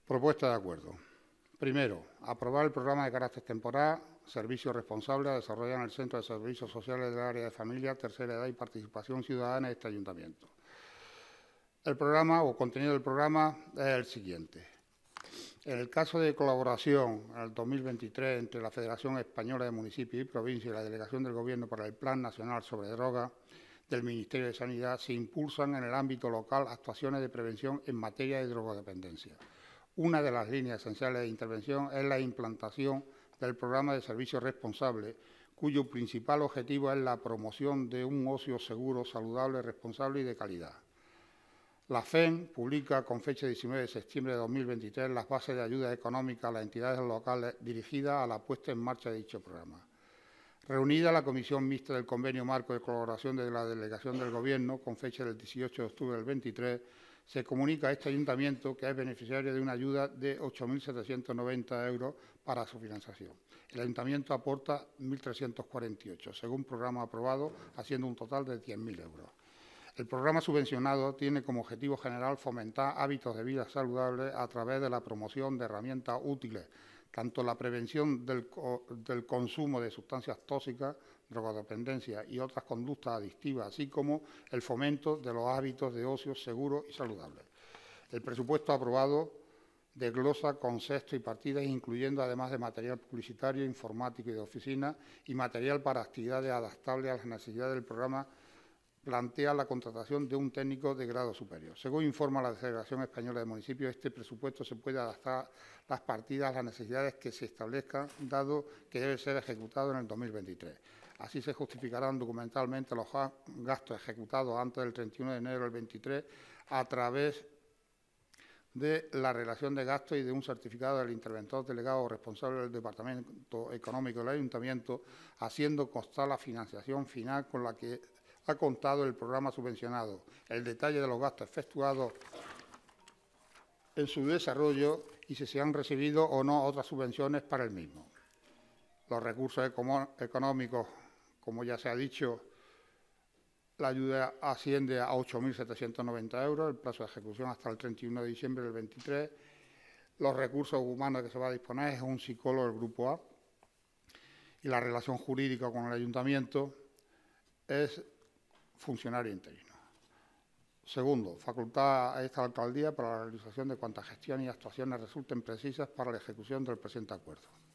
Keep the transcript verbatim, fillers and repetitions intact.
Propuesta de acuerdo. Primero, aprobar el programa de carácter temporal, servicio responsable a desarrollar en el Centro de Servicios Sociales del Área de Familia, Tercera Edad y Participación Ciudadana de este Ayuntamiento. El programa o contenido del programa es el siguiente. En el caso de colaboración en el dos mil veintitrés entre la Federación Española de Municipios y Provincias y la Delegación del Gobierno para el Plan Nacional sobre Drogas del Ministerio de Sanidad, se impulsan en el ámbito local actuaciones de prevención en materia de drogodependencia. Una de las líneas esenciales de intervención es la implantación del programa de servicio responsable, cuyo principal objetivo es la promoción de un ocio seguro, saludable, responsable y de calidad. La F E M publica con fecha diecinueve de septiembre de dos mil veintitrés las bases de ayuda económica a las entidades locales dirigidas a la puesta en marcha de dicho programa. Reunida la Comisión Mixta del Convenio Marco de Colaboración de la Delegación del Gobierno, con fecha del dieciocho de octubre del veintitrés, se comunica a este ayuntamiento que es beneficiario de una ayuda de ocho mil setecientos noventa euros para su financiación. El ayuntamiento aporta mil trescientos cuarenta y ocho, según programa aprobado, haciendo un total de diez mil euros. El programa subvencionado tiene como objetivo general fomentar hábitos de vida saludables a través de la promoción de herramientas útiles, tanto la prevención del, del consumo de sustancias tóxicas, drogodependencia y otras conductas adictivas, así como el fomento de los hábitos de ocio seguros y saludables. El presupuesto aprobado desglosa conceptos y partidas, incluyendo además de material publicitario, informático y de oficina, y material para actividades adaptables a las necesidades del programa. Plantea la contratación de un técnico de grado superior. Según informa la Federación Española de Municipios, este presupuesto se puede adaptar las partidas a las necesidades que se establezcan, dado que debe ser ejecutado en el dos mil veintitrés. Así se justificarán documentalmente los gastos ejecutados antes del treinta y uno de enero del veintitrés a través de la relación de gastos y de un certificado del interventor delegado o responsable del Departamento Económico del Ayuntamiento, haciendo constar la financiación final con la que ha contado el programa subvencionado, el detalle de los gastos efectuados en su desarrollo y si se han recibido o no otras subvenciones para el mismo. Los recursos económicos, como ya se ha dicho, la ayuda asciende a ocho mil setecientos noventa euros, el plazo de ejecución hasta el treinta y uno de diciembre del veintitrés. Los recursos humanos que se va a disponer es un psicólogo del Grupo A y la relación jurídica con el Ayuntamiento es funcionario interino. Segundo, facultad a esta alcaldía para la realización de cuantas gestiones y actuaciones resulten precisas para la ejecución del presente acuerdo.